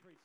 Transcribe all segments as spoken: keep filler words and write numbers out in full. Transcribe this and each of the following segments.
preach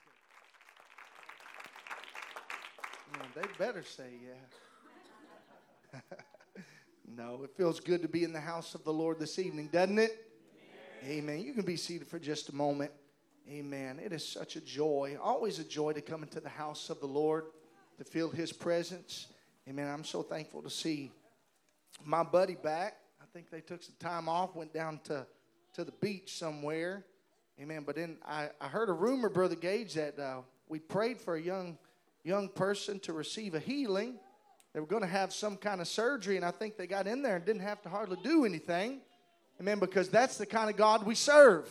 it. Well, they better say yeah. No, it feels good to be in the house of the Lord this evening, doesn't it? Amen. Amen. You can be seated for just a moment. Amen. It is such a joy, always a joy to come into the house of the Lord, to feel His presence. Amen. I'm so thankful to see my buddy back. I think they took some time off, went down to, to the beach somewhere. Amen. But then I, I heard a rumor, Brother Gage, that uh, we prayed for a young young person to receive a healing. They were going to have some kind of surgery, and I think they got in there and didn't have to hardly do anything. Amen, because that's the kind of God we serve.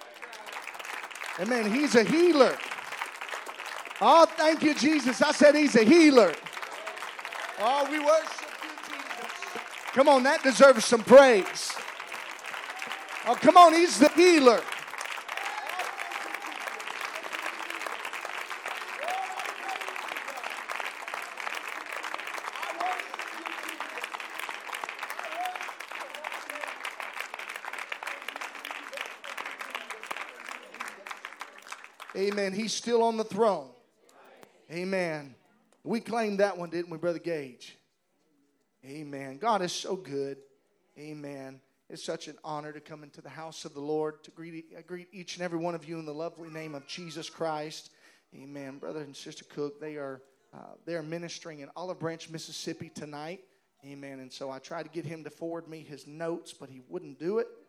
Amen, He's a healer. Oh, thank you, Jesus. I said He's a healer. Oh, we worship you, Jesus. Come on, that deserves some praise. Oh, come on, He's the healer. Amen. He's still on the throne. Amen. We claimed that one, didn't we, Brother Gage? Amen. God is so good. Amen. It's such an honor to come into the house of the Lord, to greet, I greet each and every one of you in the lovely name of Jesus Christ. Amen. Brother and Sister Cook, they are uh, they are ministering in Olive Branch, Mississippi tonight. Amen. And so I tried to get him to forward me his notes, but he wouldn't do it.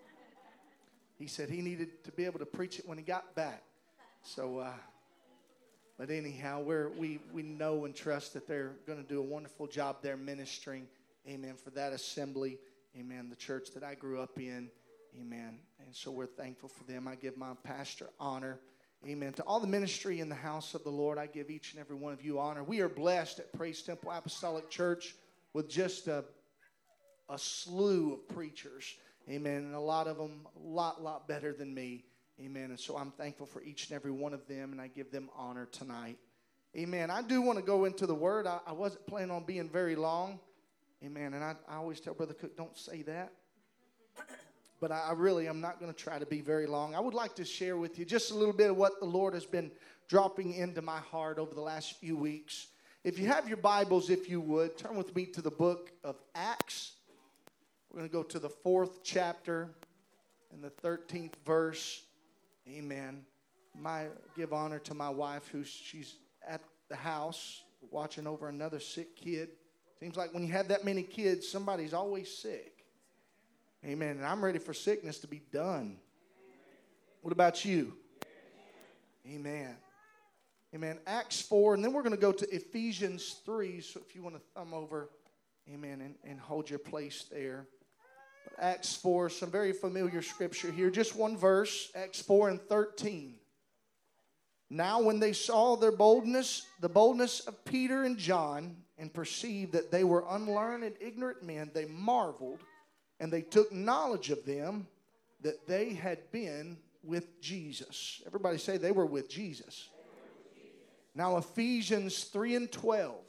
He said he needed to be able to preach it when he got back. So, uh, but anyhow, we're, we we know and trust that they're going to do a wonderful job there ministering. Amen. For that assembly. Amen. The church that I grew up in. Amen. And so we're thankful for them. I give my pastor honor. Amen. To all the ministry in the house of the Lord, I give each and every one of you honor. We are blessed at Praise Temple Apostolic Church with just a, a slew of preachers. Amen. And a lot of them a lot, lot better than me. Amen. And so I'm thankful for each and every one of them, and I give them honor tonight. Amen. I do want to go into the Word. I, I wasn't planning on being very long. Amen. And I, I always tell Brother Cook, don't say that. But I, I really am not going to try to be very long. I would like to share with you just a little bit of what the Lord has been dropping into my heart over the last few weeks. If you have your Bibles, if you would, turn with me to the book of Acts. We're going to go to the fourth chapter and the thirteenth verse. Amen. My give honor to my wife, who she's at the house watching over another sick kid. Seems like when you have that many kids, somebody's always sick. Amen. And I'm ready for sickness to be done. What about you? Amen. Amen. Acts four, and then we're going to go to Ephesians three. So if you want to thumb over, amen, and, and hold your place there. Acts four, some very familiar scripture here. Just one verse, Acts four and thirteen. Now when they saw their boldness, the boldness of Peter and John, and perceived that they were unlearned and ignorant men, they marveled, and they took knowledge of them that they had been with Jesus. Everybody say they were with Jesus. Now Ephesians three and twelve.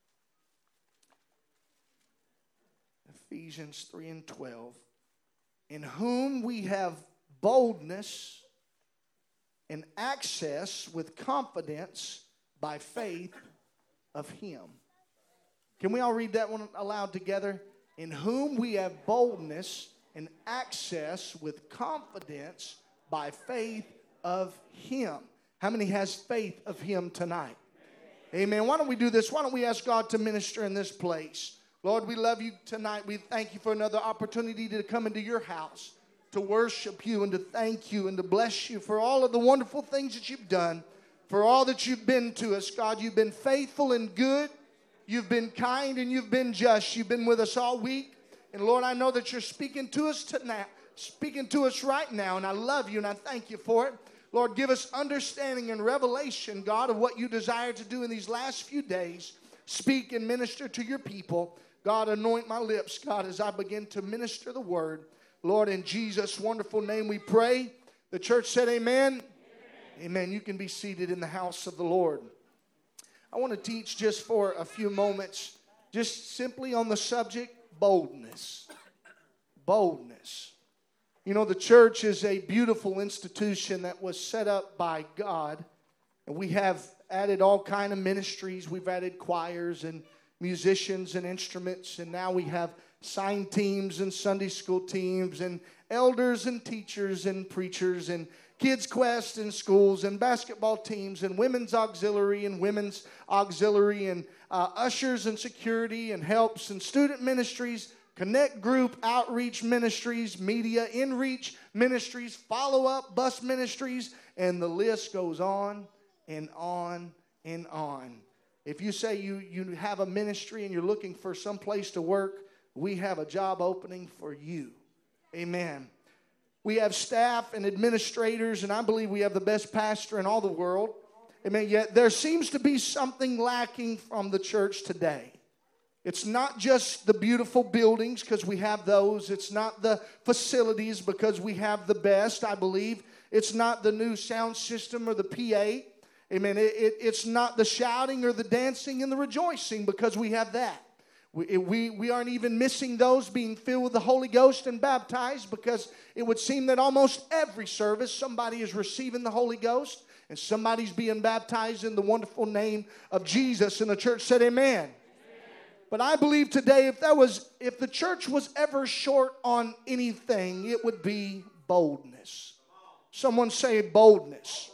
Ephesians three and twelve. In whom we have boldness and access with confidence by faith of Him. Can we all read that one aloud together? In whom we have boldness and access with confidence by faith of Him. How many has faith of Him tonight? Amen. Why don't we do this? Why don't we ask God to minister in this place? Lord, we love you tonight. We thank you for another opportunity to come into your house, to worship you and to thank you and to bless you for all of the wonderful things that you've done, for all that you've been to us. God, you've been faithful and good. You've been kind and you've been just. You've been with us all week. And Lord, I know that you're speaking to us tonight, speaking to us right now, and I love you and I thank you for it. Lord, give us understanding and revelation, God, of what you desire to do in these last few days. Speak and minister to your people. God, anoint my lips, God, as I begin to minister the word. Lord, in Jesus' wonderful name we pray. The church said amen. Amen. Amen. You can be seated in the house of the Lord. I want to teach just for a few moments, just simply on the subject, boldness. Boldness. You know, the church is a beautiful institution that was set up by God. And we have added all kind of ministries. We've added choirs and musicians and instruments. And now we have sign teams and Sunday school teams and elders and teachers and preachers and Kids Quest in schools and basketball teams and women's auxiliary and women's auxiliary and uh, ushers and security and helps and student ministries, connect group, outreach ministries, media, in-reach ministries, follow-up bus ministries, and the list goes on and on and on. If you say you, you have a ministry and you're looking for some place to work, we have a job opening for you. Amen. We have staff and administrators, and I believe we have the best pastor in all the world. Amen. Yet there seems to be something lacking from the church today. It's not just the beautiful buildings, because we have those. It's not the facilities, because we have the best, I believe. It's not the new sound system or the P A. Amen. It, it, it's not the shouting or the dancing and the rejoicing, because we have that. We, we, we aren't even missing those being filled with the Holy Ghost and baptized, because it would seem that almost every service somebody is receiving the Holy Ghost and somebody's being baptized in the wonderful name of Jesus. And the church said amen. Amen. But I believe today, if there was, if the church was ever short on anything, it would be boldness. Someone say boldness.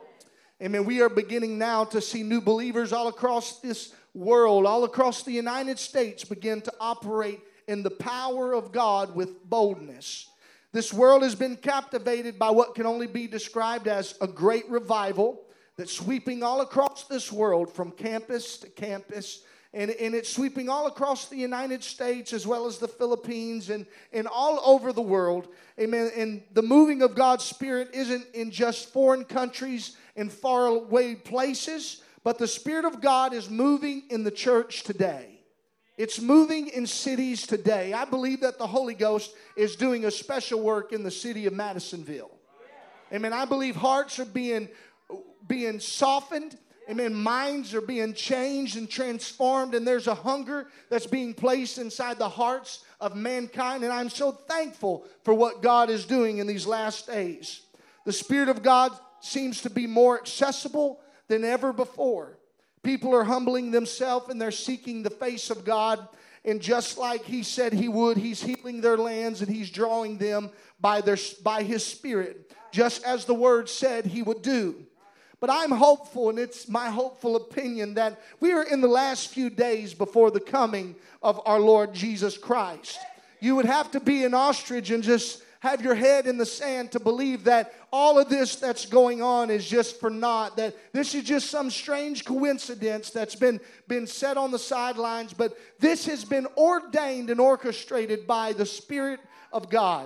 Amen. We are beginning now to see new believers all across this world, all across the United States, begin to operate in the power of God with boldness. This world has been captivated by what can only be described as a great revival that's sweeping all across this world from campus to campus. And, and it's sweeping all across the United States as well as the Philippines and, and all over the world. Amen. And the moving of God's Spirit isn't in just foreign countries and faraway places, but the Spirit of God is moving in the church today. It's moving in cities today. I believe that the Holy Ghost is doing a special work in the city of Madisonville. Amen. I believe hearts are being, being softened. Amen. Minds are being changed and transformed, and there's a hunger that's being placed inside the hearts of mankind. And I'm so thankful for what God is doing in these last days. The Spirit of God seems to be more accessible than ever before. People are humbling themselves and they're seeking the face of God. And just like He said He would, He's healing their lands and He's drawing them by, their, by His Spirit, just as the Word said He would do. But I'm hopeful, and it's my hopeful opinion, that we are in the last few days before the coming of our Lord Jesus Christ. You would have to be an ostrich and just have your head in the sand to believe that all of this that's going on is just for naught, that this is just some strange coincidence that's been, been set on the sidelines, but this has been ordained and orchestrated by the Spirit of God.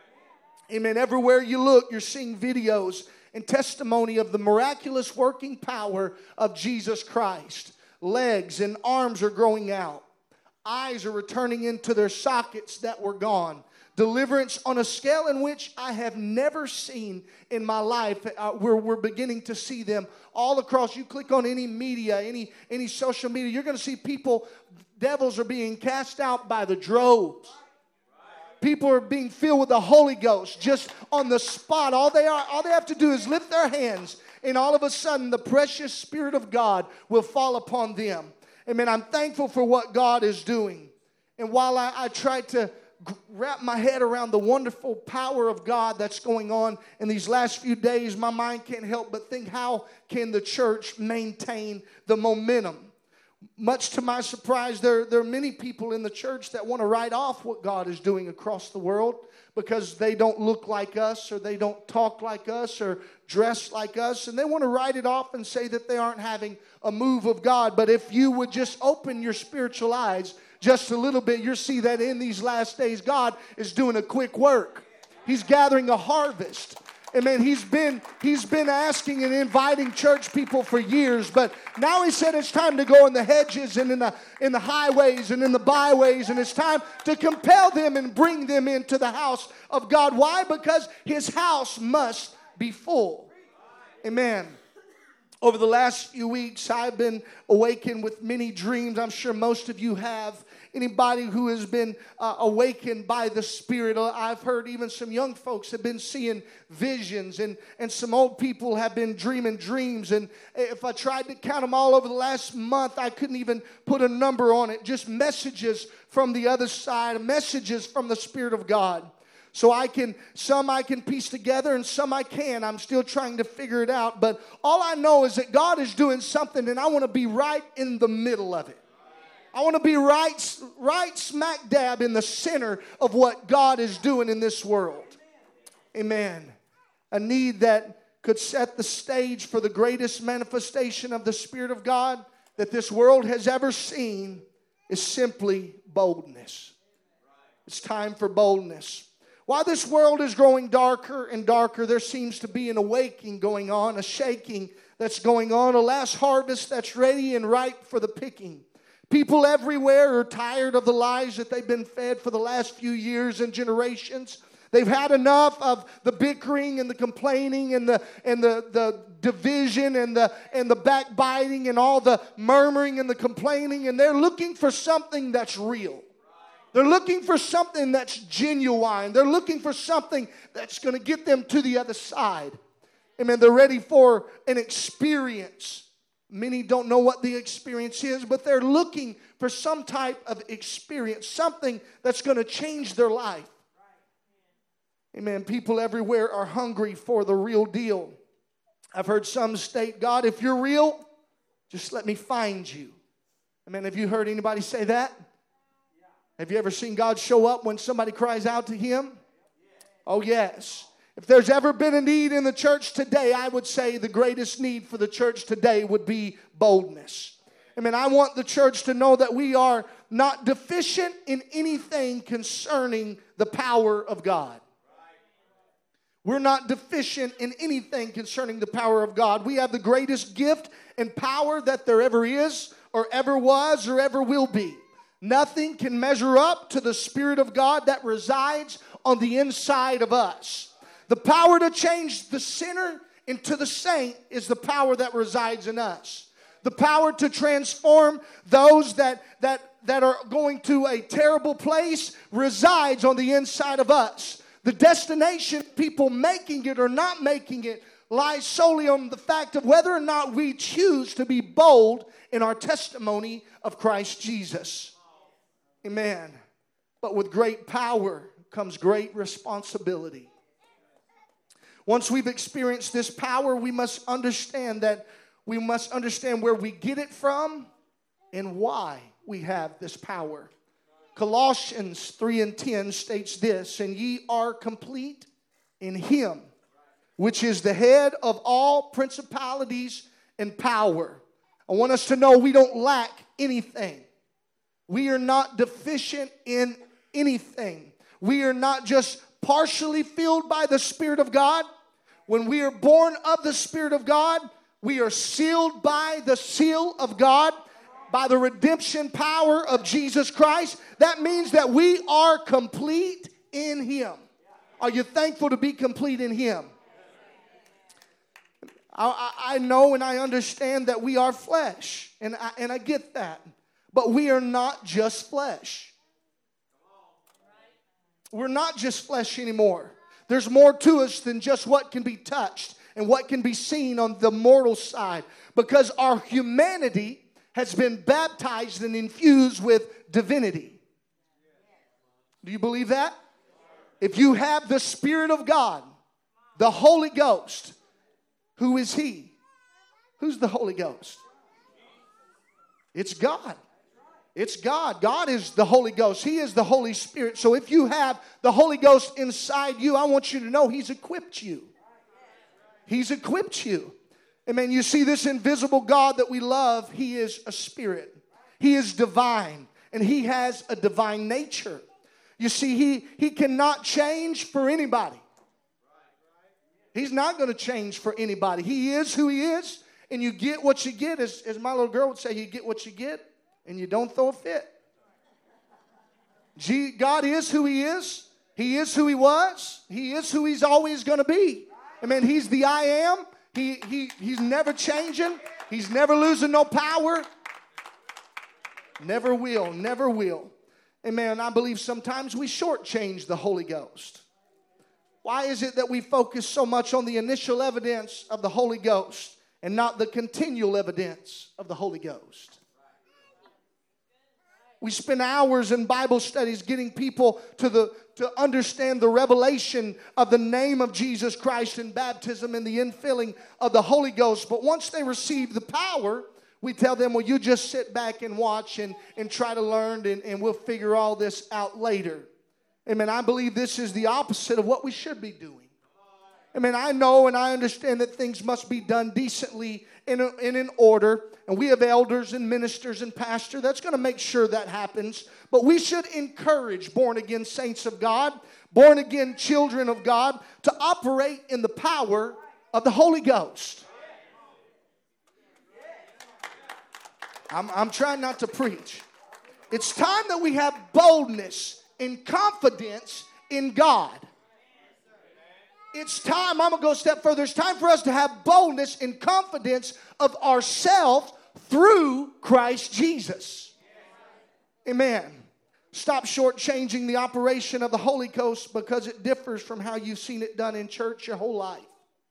Amen. Everywhere you look, you're seeing videos and testimony of the miraculous working power of Jesus Christ. Legs and arms are growing out. Eyes are returning into their sockets that were gone. Deliverance on a scale in which I have never seen in my life. Uh, we're, we're beginning to see them all across. You click on any media, any, any social media, you're going to see people, devils are being cast out by the droves. People are being filled with the Holy Ghost just on the spot. All they are, all they have to do is lift their hands, and all of a sudden the precious Spirit of God will fall upon them. Amen. I'm thankful for what God is doing. And while I, I try to wrap my head around the wonderful power of God that's going on in these last few days, my mind can't help but think, how can the church maintain the momentum? Much to my surprise, there, there are many people in the church that want to write off what God is doing across the world because they don't look like us, or they don't talk like us, or dress like us, and they want to write it off and say that they aren't having a move of God. But if you would just open your spiritual eyes just a little bit, you'll see that in these last days, God is doing a quick work. He's gathering a harvest. Amen. He's been, he's been asking and inviting church people for years, but now He said it's time to go in the hedges and in the, in the highways and in the byways, and it's time to compel them and bring them into the house of God. Why? Because His house must be full. Amen. Over the last few weeks, I've been awakened with many dreams. I'm sure most of you have. Anybody who has been uh, awakened by the Spirit, I've heard even some young folks have been seeing visions, and, and some old people have been dreaming dreams. And if I tried to count them all over the last month, I couldn't even put a number on it. Just messages from the other side, messages from the Spirit of God. So I can, some I can piece together and some I can. I'm still trying to figure it out. But all I know is that God is doing something, and I want to be right in the middle of it. I want to be right, right smack dab in the center of what God is doing in this world. Amen. A need that could set the stage for the greatest manifestation of the Spirit of God that this world has ever seen is simply boldness. It's time for boldness. While this world is growing darker and darker, there seems to be an awakening going on, a shaking that's going on, a last harvest that's ready and ripe for the picking. People everywhere are tired of the lies that they've been fed for the last few years and generations. They've had enough of the bickering and the complaining and the and the, the division and the and the backbiting and all the murmuring and the complaining, and they're looking for something that's real. They're looking for something that's genuine. They're looking for something that's going to get them to the other side. Amen. They're ready for an experience. Many don't know what the experience is, but they're looking for some type of experience, something that's going to change their life. Amen. People everywhere are hungry for the real deal. I've heard some state, God, if you're real, just let me find you. Amen. Have you heard anybody say that? Have you ever seen God show up when somebody cries out to Him? Oh, yes. If there's ever been a need in the church today, I would say the greatest need for the church today would be boldness. I mean, I want the church to know that we are not deficient in anything concerning the power of God. We're not deficient in anything concerning the power of God. We have the greatest gift and power that there ever is, or ever was, or ever will be. Nothing can measure up to the Spirit of God that resides on the inside of us. The power to change the sinner into the saint is the power that resides in us. The power to transform those that, that, that are going to a terrible place resides on the inside of us. The destination, people making it or not making it, lies solely on the fact of whether or not we choose to be bold in our testimony of Christ Jesus. Amen. But with great power comes great responsibility. Once we've experienced this power, we must understand that we must understand where we get it from and why we have this power. Colossians three and ten states this, and ye are complete in Him, which is the head of all principalities and power. I want us to know we don't lack anything. We are not deficient in anything. We are not just partially filled by the Spirit of God. When we are born of the Spirit of God, we are sealed by the seal of God, by the redemption power of Jesus Christ. That means that we are complete in Him. Are you thankful to be complete in Him? I, I know and I understand that we are flesh, and I, and I get that. But we are not just flesh. We're not just flesh anymore. There's more to us than just what can be touched and what can be seen on the mortal side. Because our humanity has been baptized and infused with divinity. Do you believe that? If you have the Spirit of God, the Holy Ghost, who is He? Who's the Holy Ghost? It's God. It's God. God is the Holy Ghost. He is the Holy Spirit. So if you have the Holy Ghost inside you, I want you to know He's equipped you. He's equipped you. Amen. You see, this invisible God that we love, He is a spirit. He is divine, and He has a divine nature. You see, He, he cannot change for anybody. He's not going to change for anybody. He is who He is, and you get what you get. As, as my little girl would say, you get what you get. And you don't throw a fit. God is who He is. He is who He was. He is who He's always going to be. I mean, He's the I am. He, he, he's never changing. He's never losing no power. Never will, never will. Amen. I believe sometimes we shortchange the Holy Ghost. Why is it that we focus so much on the initial evidence of the Holy Ghost and not the continual evidence of the Holy Ghost? We spend hours in Bible studies getting people to the to understand the revelation of the name of Jesus Christ in baptism and the infilling of the Holy Ghost. But once they receive the power, we tell them, well, you just sit back and watch and, and try to learn, and, and we'll figure all this out later. Amen. I believe this is the opposite of what we should be doing. Amen. I know and I understand that things must be done decently and in, in order. And we have elders and ministers and pastors that's going to make sure that happens. But we should encourage born-again saints of God, born-again children of God, to operate in the power of the Holy Ghost. I'm, I'm trying not to preach. It's time that we have boldness and confidence in God. It's time, I'm going to go a step further. It's time for us to have boldness and confidence of ourselves through Christ Jesus. Amen. Stop shortchanging the operation of the Holy Ghost because it differs from how you've seen it done in church your whole life.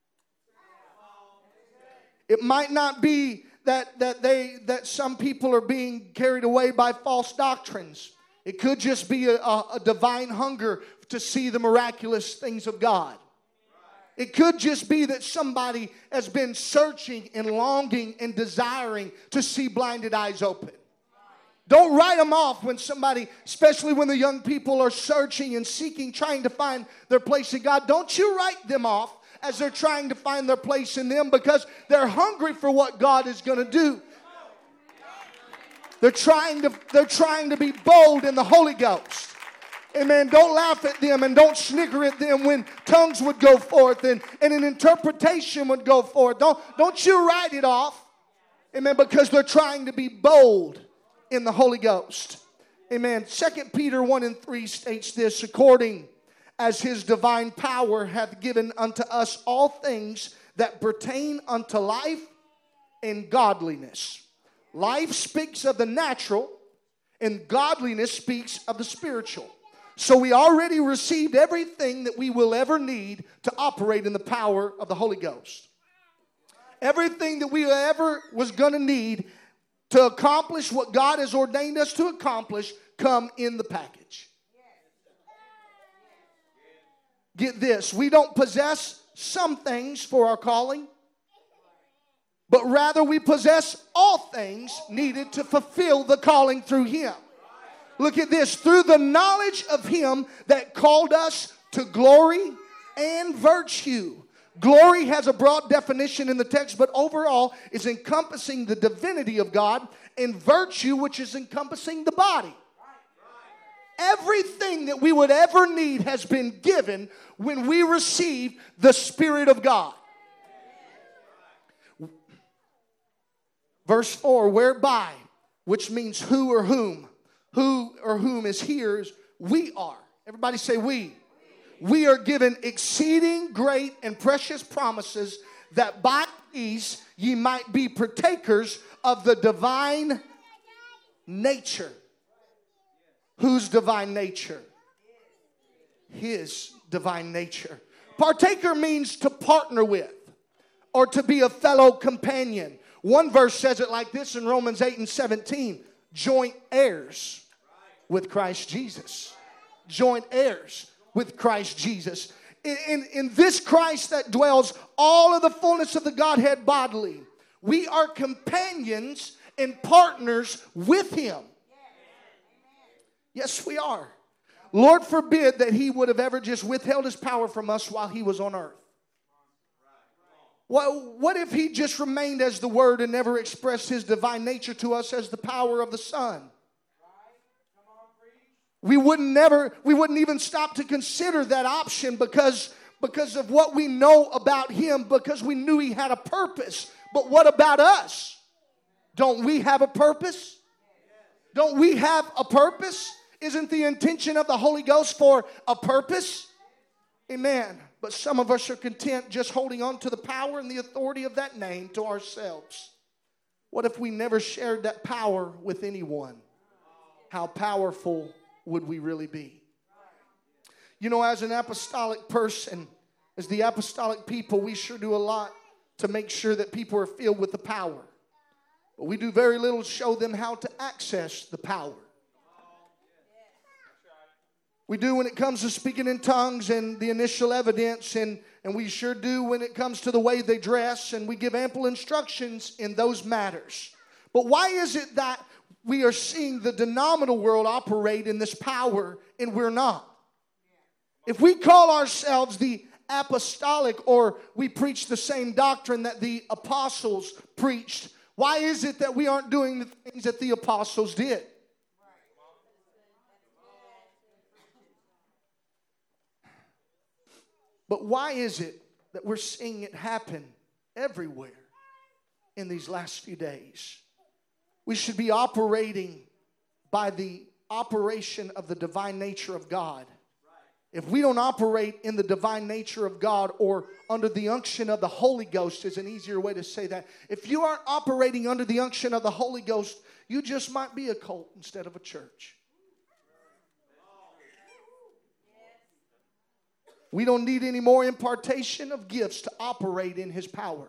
It might not be that, that, they, that some people are being carried away by false doctrines. It could just be a, a, a divine hunger to see the miraculous things of God. It could just be that somebody has been searching and longing and desiring to see blinded eyes open. Don't write them off when somebody, especially when the young people are searching and seeking, trying to find their place in God. Don't you write them off as they're trying to find their place in them, because they're hungry for what God is going to do. They're trying to, they're trying to be bold in the Holy Ghost. Amen. Don't laugh at them and don't snigger at them when tongues would go forth and, and an interpretation would go forth. Don't, don't you write it off. Amen. Because they're trying to be bold in the Holy Ghost. Amen. Second Peter one and three states this: according as his divine power hath given unto us all things that pertain unto life and godliness. Life speaks of the natural, and godliness speaks of the spiritual. So we already received everything that we will ever need to operate in the power of the Holy Ghost. Everything that we ever was going to need to accomplish what God has ordained us to accomplish come in the package. Get this, we don't possess some things for our calling, but rather we possess all things needed to fulfill the calling through Him. Look at this. Through the knowledge of Him that called us to glory and virtue. Glory has a broad definition in the text, but overall is encompassing the divinity of God, and virtue, which is encompassing the body. Everything that we would ever need has been given when we receive the Spirit of God. Verse four, whereby, which means who or whom. Who or whom is here is we are. Everybody say we. We are given exceeding great and precious promises, that by these ye might be partakers of the divine nature. Whose divine nature? His divine nature. Partaker means to partner with or to be a fellow companion. One verse says it like this in Romans eight and seventeen. Joint heirs with Christ Jesus. Joint heirs with Christ Jesus. In, in, in this Christ that dwells all of the fullness of the Godhead bodily, we are companions and partners with Him. Yes, we are. Lord forbid that He would have ever just withheld His power from us while He was on earth. What, what if He just remained as the Word and never expressed His divine nature to us as the power of the Son? We wouldn't never, we wouldn't even stop to consider that option because, because of what we know about Him, because we knew He had a purpose. But what about us? Don't we have a purpose? Don't we have a purpose? Isn't the intention of the Holy Ghost for a purpose? Amen. But some of us are content just holding on to the power and the authority of that name to ourselves. What if we never shared that power with anyone? How powerful would we really be? You know, as an apostolic person, as the apostolic people, we sure do a lot to make sure that people are filled with the power. But we do very little to show them how to access the power. We do when it comes to speaking in tongues and the initial evidence, and, and we sure do when it comes to the way they dress, and we give ample instructions in those matters. But why is it that we are seeing the denominational world operate in this power and we're not? If we call ourselves the apostolic, or we preach the same doctrine that the apostles preached, why is it that we aren't doing the things that the apostles did? But why is it that we're seeing it happen everywhere in these last few days? We should be operating by the operation of the divine nature of God. If we don't operate in the divine nature of God, or under the unction of the Holy Ghost is an easier way to say that. If you aren't operating under the unction of the Holy Ghost, you just might be a cult instead of a church. We don't need any more impartation of gifts to operate in His power.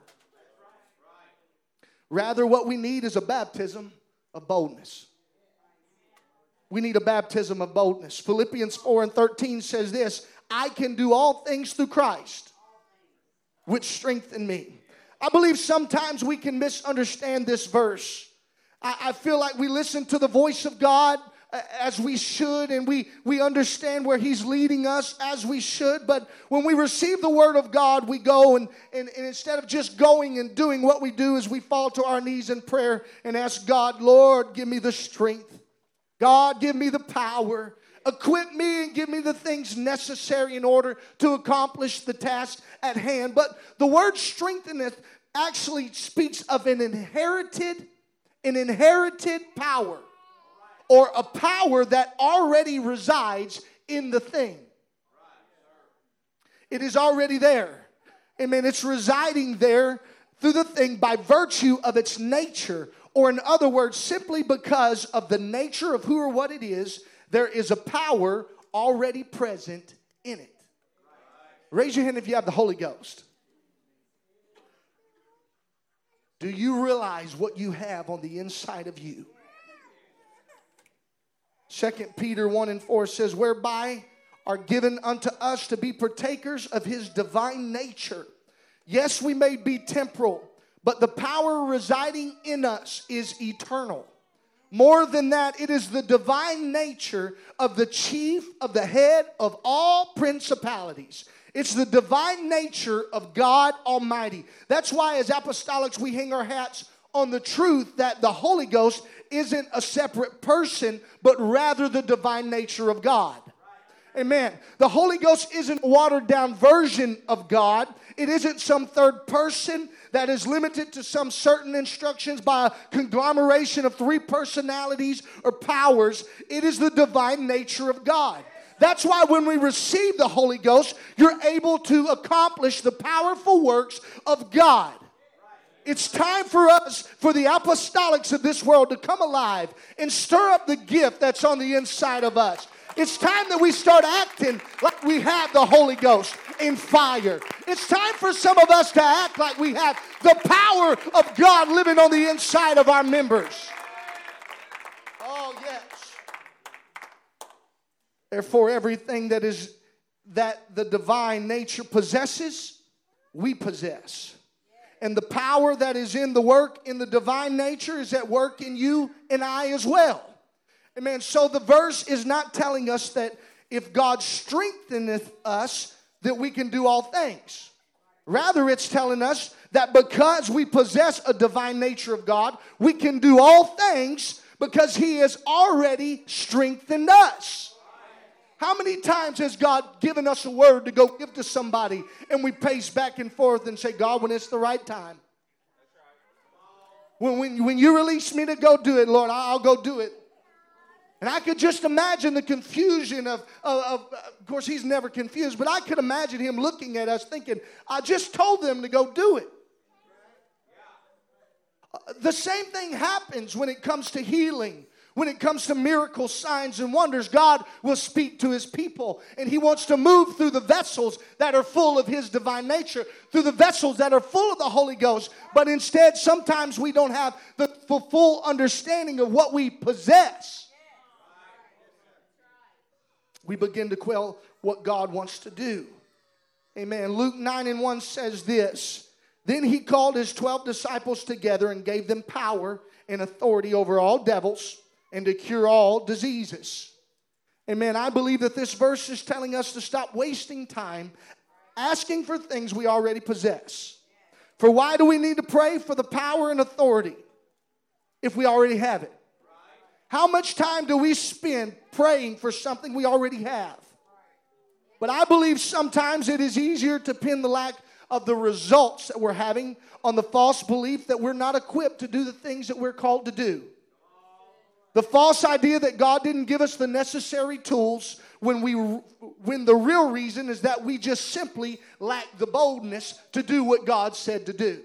Rather, what we need is a baptism of boldness. We need a baptism of boldness. Philippians four and thirteen says this: I can do all things through Christ, which strengthen me. I believe sometimes we can misunderstand this verse. I, I feel like we listen to the voice of God as we should, and we, we understand where He's leading us as we should. But when we receive the Word of God, we go and, and, and instead of just going and doing what we do, is we fall to our knees in prayer and ask God, Lord, give me the strength. God, give me the power. Equip me and give me the things necessary in order to accomplish the task at hand. But the word strengtheneth actually speaks of an inherited, an inherited power, or a power that already resides in the thing. It is already there. Amen. It's residing there through the thing by virtue of its nature. Or in other words, simply because of the nature of who or what it is, there is a power already present in it. Raise your hand if you have the Holy Ghost. Do you realize what you have on the inside of you? Second Peter one and four says, whereby are given unto us to be partakers of His divine nature. Yes, we may be temporal, but the power residing in us is eternal. More than that, it is the divine nature of the chief, of the head of all principalities. It's the divine nature of God Almighty. That's why as apostolics we hang our hats on the truth that the Holy Ghost isn't a separate person, but rather the divine nature of God. Amen. The Holy Ghost isn't a watered down version of God. It isn't some third person that is limited to some certain instructions by a conglomeration of three personalities or powers. It is the divine nature of God. That's why when we receive the Holy Ghost, you're able to accomplish the powerful works of God. It's time for us, for the apostolics of this world, to come alive and stir up the gift that's on the inside of us. It's time that we start acting like we have the Holy Ghost in fire. It's time for some of us to act like we have the power of God living on the inside of our members. Oh, yes. Therefore, everything that is that the divine nature possesses, we possess. And the power that is in the work in the divine nature is at work in you and I as well. Amen. So the verse is not telling us that if God strengtheneth us, that we can do all things. Rather, it's telling us that because we possess a divine nature of God, we can do all things because He has already strengthened us. How many times has God given us a word to go give to somebody and we pace back and forth and say, God, when it's the right time. When, when, when you release me to go do it, Lord, I'll go do it. And I could just imagine the confusion of, of, of, of course, he's never confused, but I could imagine him looking at us thinking, I just told them to go do it. Uh, the same thing happens when it comes to healing. When it comes to miracles, signs, and wonders, God will speak to his people. And he wants to move through the vessels that are full of his divine nature, through the vessels that are full of the Holy Ghost. But instead, sometimes we don't have the full understanding of what we possess. We begin to quell what God wants to do. Amen. Luke nine and one says this. Then he called his twelve disciples together and gave them power and authority over all devils and to cure all diseases. Amen. I believe that this verse is telling us to stop wasting time asking for things we already possess. For why do we need to pray for the power and authority if we already have it? How much time do we spend praying for something we already have? But I believe sometimes it is easier to pin the lack of the results that we're having on the false belief that we're not equipped to do the things that we're called to do. The false idea that God didn't give us the necessary tools when we, when the real reason is that we just simply lack the boldness to do what God said to do.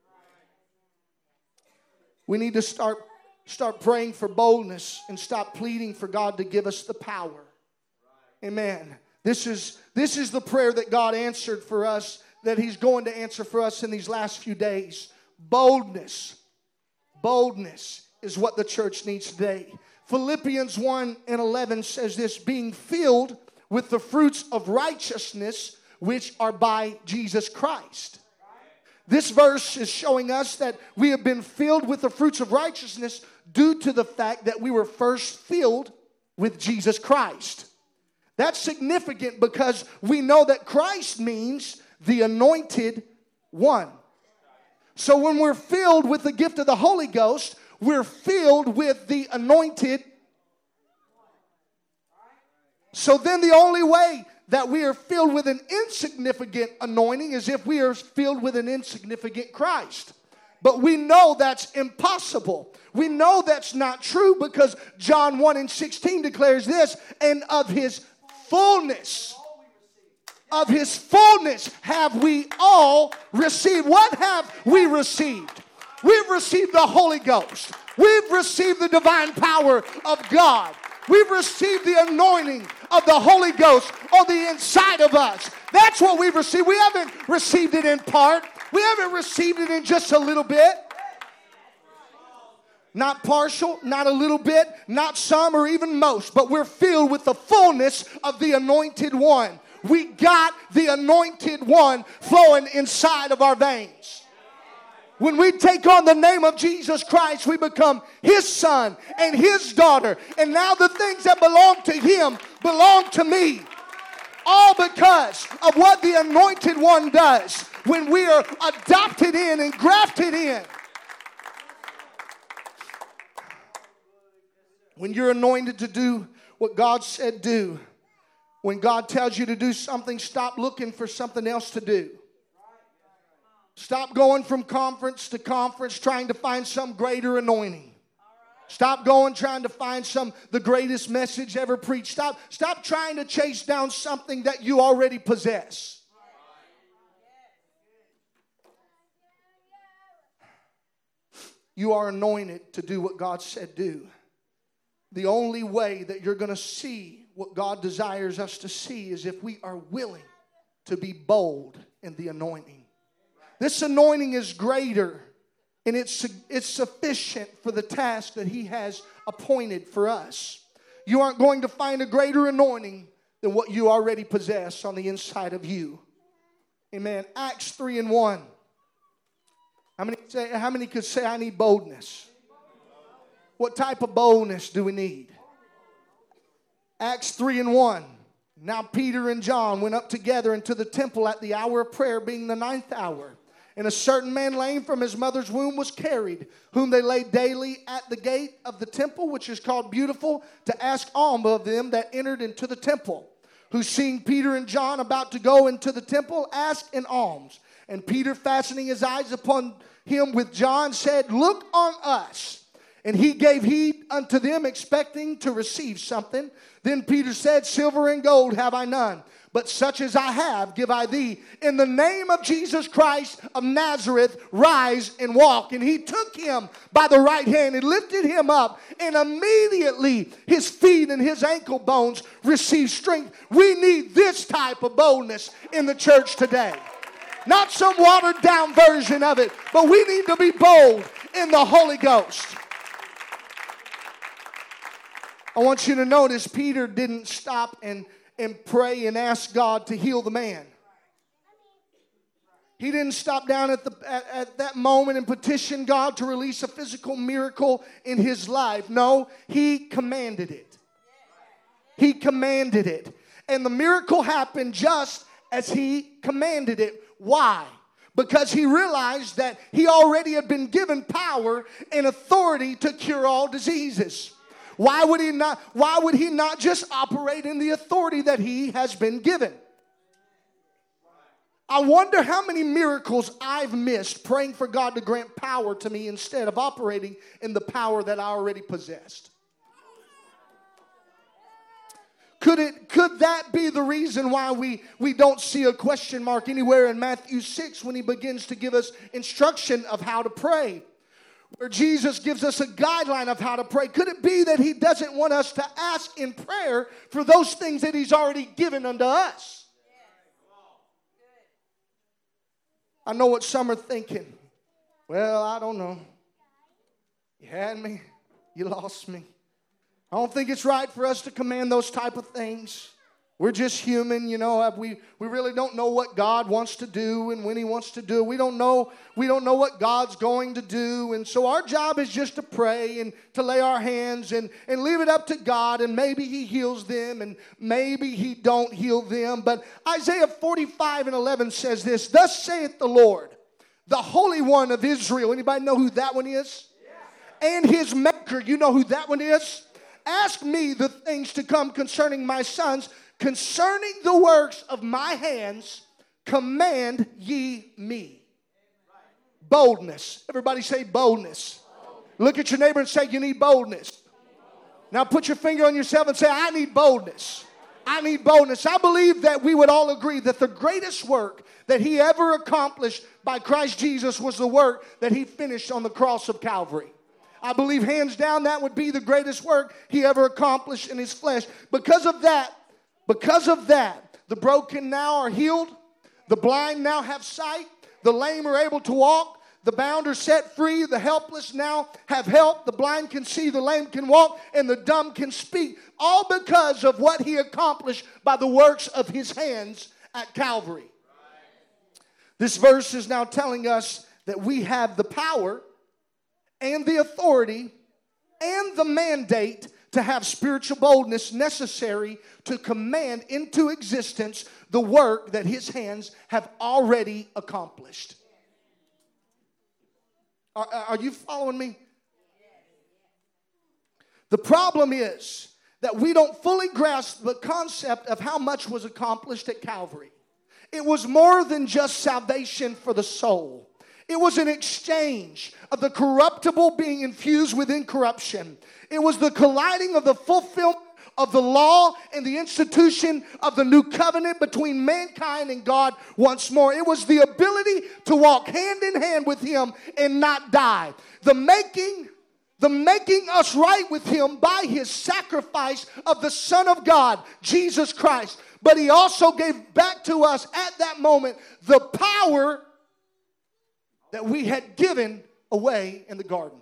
We need to start, start praying for boldness and stop pleading for God to give us the power. Amen. This is, this is the prayer that God answered for us, that he's going to answer for us in these last few days. Boldness. Boldness is what the church needs today. Philippians one and eleven says this, being filled with the fruits of righteousness which are by Jesus Christ. This verse is showing us that we have been filled with the fruits of righteousness due to the fact that we were first filled with Jesus Christ. That's significant because we know that Christ means the anointed one. So when we're filled with the gift of the Holy Ghost, we're filled with the anointed. So then the only way that we are filled with an insignificant anointing is if we are filled with an insignificant Christ. But we know that's impossible. We know that's not true because John one and sixteen declares this, and of his fullness, of his fullness have we all received. What have we received? We've received the Holy Ghost. We've received the divine power of God. We've received the anointing of the Holy Ghost on the inside of us. That's what we've received. We haven't received it in part. We haven't received it in just a little bit. Not partial, not a little bit, not some or even most, but we're filled with the fullness of the anointed one. We got the anointed one flowing inside of our veins. When we take on the name of Jesus Christ, we become his son and his daughter. And now the things that belong to him belong to me. All because of what the anointed one does when we are adopted in and grafted in. When you're anointed to do what God said do. When God tells you to do something, stop looking for something else to do. Stop going from conference to conference trying to find some greater anointing. Stop going trying to find some the greatest message ever preached. Stop, stop trying to chase down something that you already possess. You are anointed to do what God said do. The only way that you're going to see what God desires us to see is if we are willing to be bold in the anointing. This anointing is greater and it's, it's sufficient for the task that he has appointed for us. You aren't going to find a greater anointing than what you already possess on the inside of you. Amen. Acts three and one. How many, say, how many could say, I need boldness? What type of boldness do we need? Acts three and one. Now Peter and John went up together into the temple at the hour of prayer, being the ninth hour. And a certain man lame from his mother's womb was carried, whom they laid daily at the gate of the temple, which is called Beautiful, to ask alms of them that entered into the temple. Who, seeing Peter and John about to go into the temple, asked an alms. And Peter, fastening his eyes upon him with John, said, Look on us. And he gave heed unto them, expecting to receive something. Then Peter said, silver and gold have I none, but such as I have give I thee. In the name of Jesus Christ of Nazareth, rise and walk. And he took him by the right hand and lifted him up. And immediately his feet and his ankle bones received strength. We need this type of boldness in the church today. Not some watered down version of it, but we need to be bold in the Holy Ghost. I want you to notice Peter didn't stop and, and pray and ask God to heal the man. He didn't stop down at, the, at, at that moment and petition God to release a physical miracle in his life. No, he commanded it. He commanded it. And the miracle happened just as he commanded it. Why? Because he realized that he already had been given power and authority to cure all diseases. Why would he not, why would he not just operate in the authority that he has been given? I wonder how many miracles I've missed praying for God to grant power to me instead of operating in the power that I already possessed. Could it, could that be the reason why we, we don't see a question mark anywhere in Matthew six when he begins to give us instruction of how to pray? Where Jesus gives us a guideline of how to pray. Could it be that he doesn't want us to ask in prayer for those things that he's already given unto us? I know what some are thinking. Well, I don't know. You had me. You lost me. I don't think it's right for us to command those type of things. We're just human, you know. We, we really don't know what God wants to do and when he wants to do it. We don't know, we don't know what God's going to do. And so our job is just to pray and to lay our hands and, and leave it up to God. And maybe he heals them and maybe he don't heal them. But Isaiah forty-five and eleven says this, thus saith the Lord, the Holy One of Israel. Anybody know who that one is? And his maker. You know who that one is? Ask me the things to come concerning my sons. Concerning the works of my hands, command ye me. Boldness. Everybody say boldness. Look at your neighbor and say, you need boldness. Now put your finger on yourself and say, I need boldness. I need boldness. I believe that we would all agree that the greatest work that he ever accomplished by Christ Jesus was the work that he finished on the cross of Calvary. I believe hands down that would be the greatest work he ever accomplished in his flesh. Because of that, Because of that, the broken now are healed. The blind now have sight. The lame are able to walk. The bound are set free. The helpless now have help. The blind can see. The lame can walk. And the dumb can speak. All because of what he accomplished by the works of his hands at Calvary. This verse is now telling us that we have the power and the authority and the mandate to have spiritual boldness necessary to command into existence the work that his hands have already accomplished. Are, are you following me? The problem is that we don't fully grasp the concept of how much was accomplished at Calvary. It was more than just salvation for the soul. It was an exchange of the corruptible being infused with incorruption. It was the colliding of the fulfillment of the law and the institution of the new covenant between mankind and God once more. It was the ability to walk hand in hand with him and not die. The making, the making us right with him by his sacrifice of the Son of God, Jesus Christ. But he also gave back to us at that moment the power that we had given away in the garden.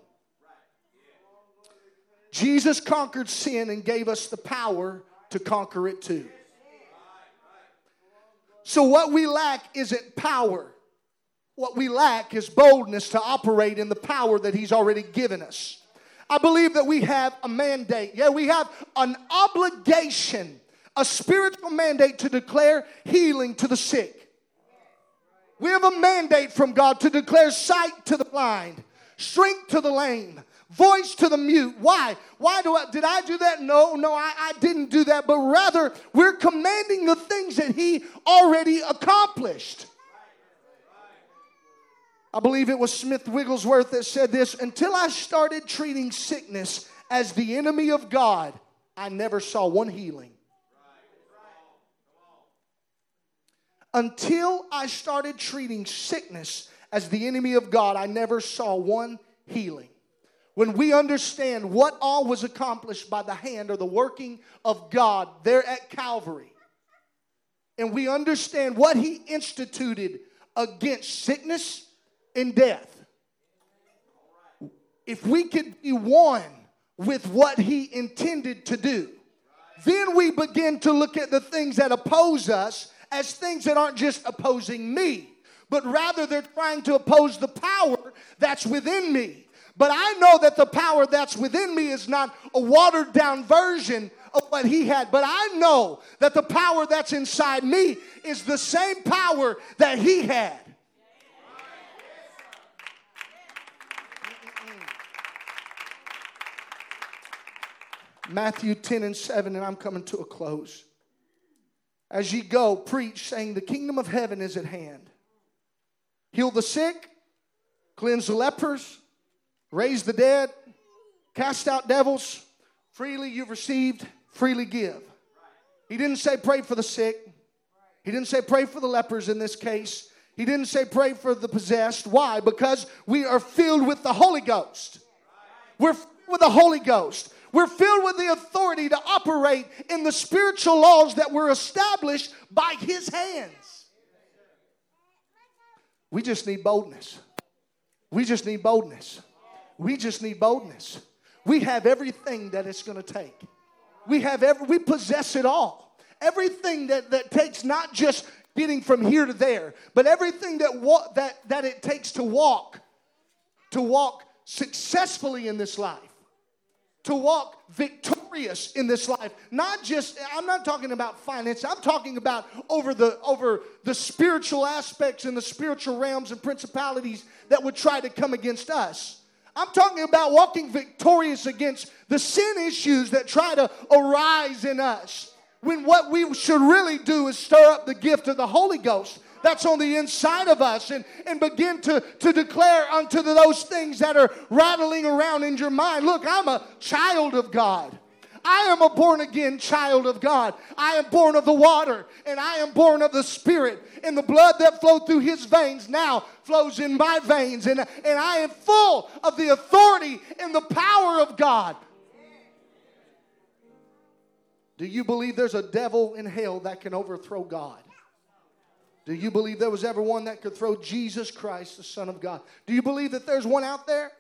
Jesus conquered sin and gave us the power to conquer it too. So what we lack isn't power. What we lack is boldness to operate in the power that he's already given us. I believe that we have a mandate. Yeah, we have an obligation, a spiritual mandate to declare healing to the sick. We have a mandate from God to declare sight to the blind, strength to the lame, voice to the mute. Why? Why do I, did I do that? No, no, I, I didn't do that. But rather, we're commanding the things that he already accomplished. I believe it was Smith Wigglesworth that said this: until I started treating sickness as the enemy of God, I never saw one healing. Until I started treating sickness as the enemy of God, I never saw one healing. When we understand what all was accomplished by the hand or the working of God there at Calvary, and we understand what He instituted against sickness and death, if we could be one with what He intended to do, then we begin to look at the things that oppose us as things that aren't just opposing me, but rather they're trying to oppose the power that's within me. But I know that the power that's within me is not a watered down version of what He had. But I know that the power that's inside me is the same power that He had. Matthew ten and seven, and I'm coming to a close. As ye go, preach, saying, the kingdom of heaven is at hand. Heal the sick, cleanse the lepers, raise the dead, cast out devils. Freely you've received, freely give. He didn't say pray for the sick. He didn't say pray for the lepers in this case. He didn't say pray for the possessed. Why? Because we are filled with the Holy Ghost. We're filled with the Holy Ghost. We're filled with the authority to operate in the spiritual laws that were established by His hands. We just need boldness. We just need boldness. We just need boldness. We have everything that it's going to take. We have every, we possess it all. Everything that, that takes not just getting from here to there, but everything that, wa- that, that it takes to walk, to walk successfully in this life. To walk victorious in this life. Not just, I'm not talking about finance. I'm talking about over the, over the spiritual aspects and the spiritual realms and principalities that would try to come against us. I'm talking about walking victorious against the sin issues that try to arise in us. When what we should really do is stir up the gift of the Holy Ghost that's on the inside of us, and, and begin to, to declare unto those things that are rattling around in your mind. Look, I'm a child of God. I am a born again child of God. I am born of the water, and I am born of the Spirit. And the blood that flowed through His veins now flows in my veins. And, and I am full of the authority and the power of God. Do you believe there's a devil in hell that can overthrow God? Do you believe there was ever one that could throw Jesus Christ, the Son of God? Do you believe that there's one out there?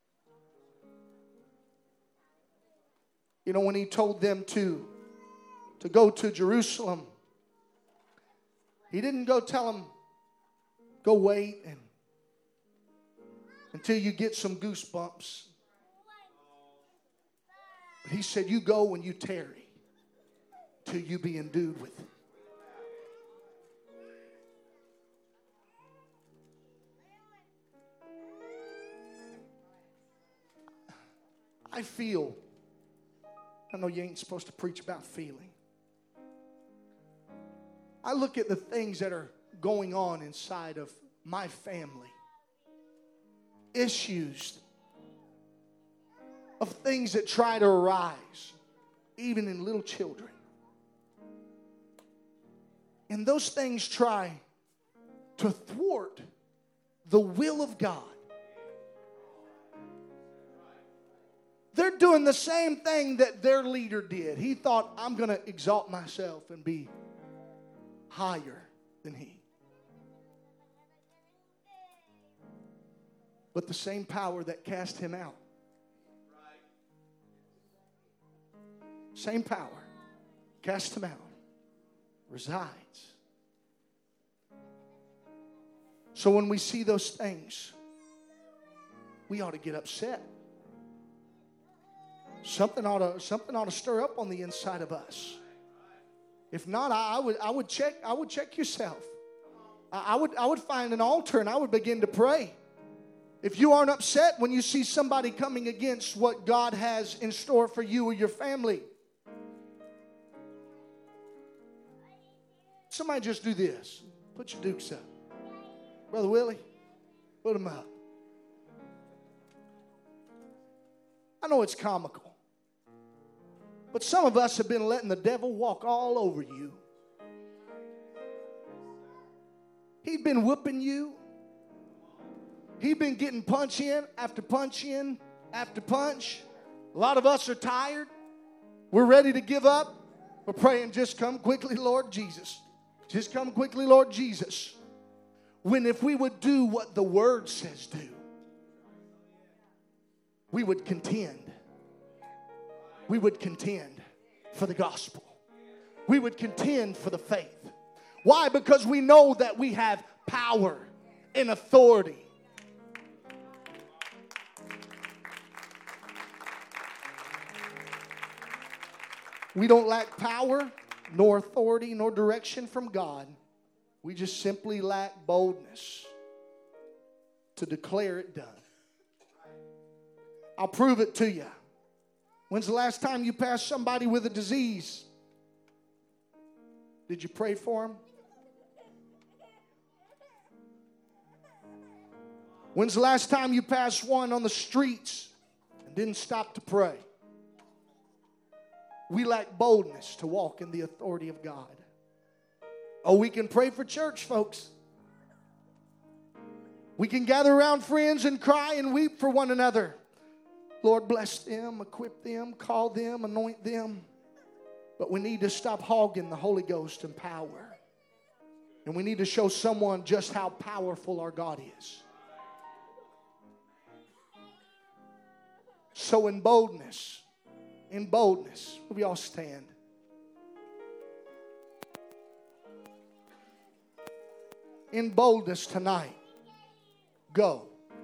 You know, when He told them to, to go to Jerusalem, He didn't go tell them, go wait and until you get some goosebumps. But He said, you go and you tarry till you be endued with it. I feel, I know you ain't supposed to preach about feeling. I look at the things that are going on inside of my family. Issues of things that try to arise, even in little children. And those things try to thwart the will of God. They're doing the same thing that their leader did. He thought, I'm going to exalt myself and be higher than he. But the same power that cast him out, same power, cast him out, resides. So when we see those things, we ought to get upset. Something ought to, something ought to stir up on the inside of us. If not, I, I would I would check I would check yourself. I, I would I would find an altar and I would begin to pray. If you aren't upset when you see somebody coming against what God has in store for you or your family, somebody just do this. Put your dukes up. Brother Willie, Put them up. I know it's comical, but some of us have been letting the devil walk all over you. He'd been whooping you. He'd been getting punch in after punch in after punch. A lot of us are tired. We're ready to give up. We're praying, just come quickly, Lord Jesus. Just come quickly, Lord Jesus. When if we would do what the Word says do, we would contend. We would contend for the gospel. We would contend for the faith. Why? Because we know that we have power and authority. We don't lack power, nor authority, nor direction from God. We just simply lack boldness to declare it done. I'll prove it to you. When's the last time you passed somebody with a disease? Did you pray for them? When's the last time you passed one on the streets and didn't stop to pray? We lack boldness to walk in the authority of God. Oh, we can pray for church, folks. We can gather around friends and cry and weep for one another. Lord, bless them, equip them, call them, anoint them. But we need to stop hogging the Holy Ghost and power. And we need to show someone just how powerful our God is. So in boldness, in boldness, will we all stand? In boldness tonight, go.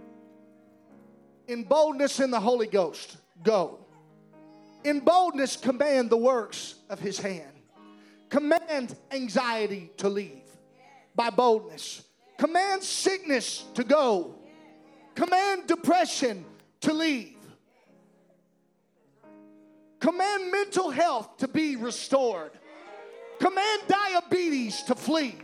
In boldness in the Holy Ghost, go. In boldness, command the works of His hand. Command anxiety to leave by boldness. Command sickness to go. Command depression to leave. Command mental health to be restored. Command diabetes to flee.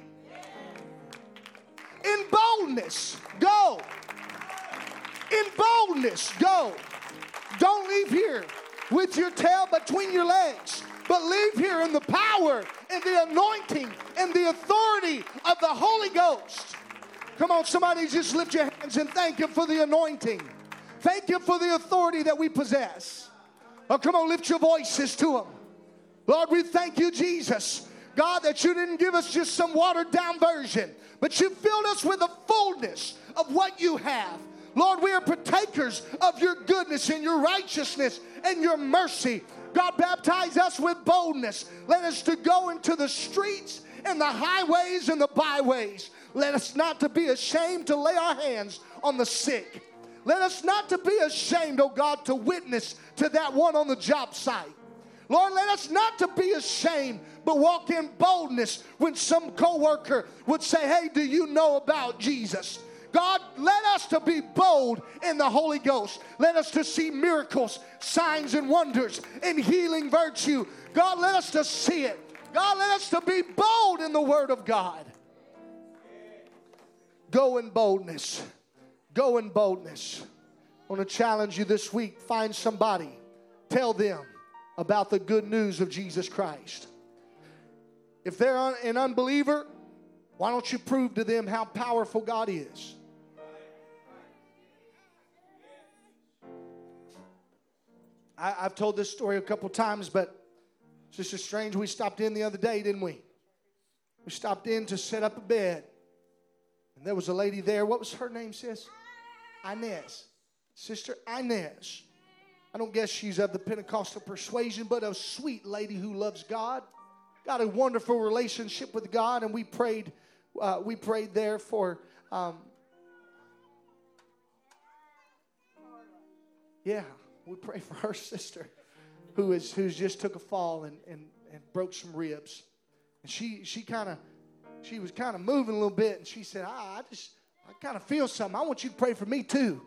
In boldness, go. In boldness, go. Don't leave here with your tail between your legs, but leave here in the power and the anointing and the authority of the Holy Ghost. Come on, somebody just lift your hands and thank Him for the anointing. Thank Him for the authority that we possess. Oh, come on, lift your voices to Him. Lord, we thank You, Jesus. God, that You didn't give us just some watered down version, but You filled us with the fullness of what You have. Lord, we are partakers of Your goodness and Your righteousness and Your mercy. God, baptize us with boldness. Let us to go into the streets and the highways and the byways. Let us not to be ashamed to lay our hands on the sick. Let us not to be ashamed, oh God, to witness to that one on the job site. Lord, let us not to be ashamed, but walk in boldness when some coworker would say, hey, do you know about Jesus? God, let us to be bold in the Holy Ghost. Let us to see miracles, signs and wonders, and healing virtue. God, let us to see it. God, let us to be bold in the Word of God. Go in boldness. Go in boldness. I want to challenge you this week. Find somebody. Tell them about the good news of Jesus Christ. If they're an unbeliever, why don't you prove to them how powerful God is? I, I've told this story a couple times, but it's just a strange. We stopped in the other day, didn't we? We stopped in to set up a bed. And there was a lady there. What was her name, sis? Inez. Sister Inez. I don't guess she's of the Pentecostal persuasion, but a sweet lady who loves God. Got a wonderful relationship with God, and we prayed. Uh, we prayed there for. Um, yeah, we prayed for her sister, who is who's just took a fall and and, and broke some ribs, and she she kind of she was kind of moving a little bit, and she said, ah, I just I kind of feel something. I want you to pray for me too.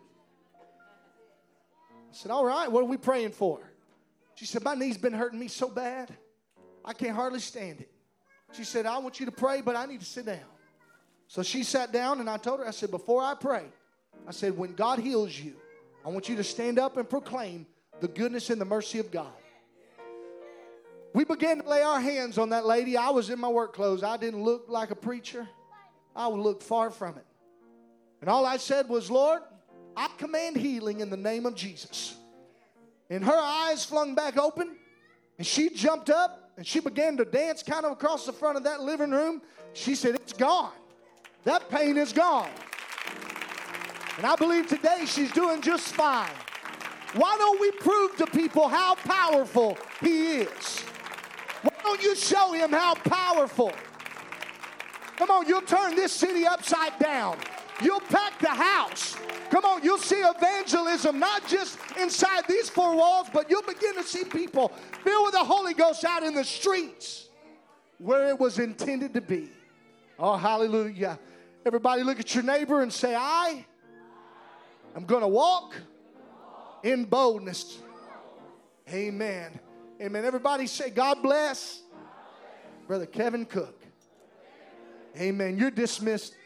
I said, all right, what are we praying for? She said, my knee's been hurting me so bad, I can't hardly stand it. She said, I want you to pray, but I need to sit down. So she sat down, and I told her, I said, before I pray, I said, when God heals you, I want you to stand up and proclaim the goodness and the mercy of God. We began to lay our hands on that lady. I was in my work clothes. I didn't look like a preacher. I looked far from it. And all I said was, Lord, I command healing in the name of Jesus. And her eyes flung back open, and she jumped up, and she began to dance kind of across the front of that living room. She said, it's gone. That pain is gone. And I believe today she's doing just fine. Why don't we prove to people how powerful He is? Why don't you show Him how powerful? Come on, you'll turn this city upside down. You'll pack the house. Come on, you'll see evangelism, not just inside these four walls, but you'll begin to see people filled with the Holy Ghost out in the streets where it was intended to be. Oh, hallelujah. Everybody look at your neighbor and say, I am going to walk in boldness. Amen. Amen. Everybody say, God bless Brother Kevin Cook. Amen. You're dismissed.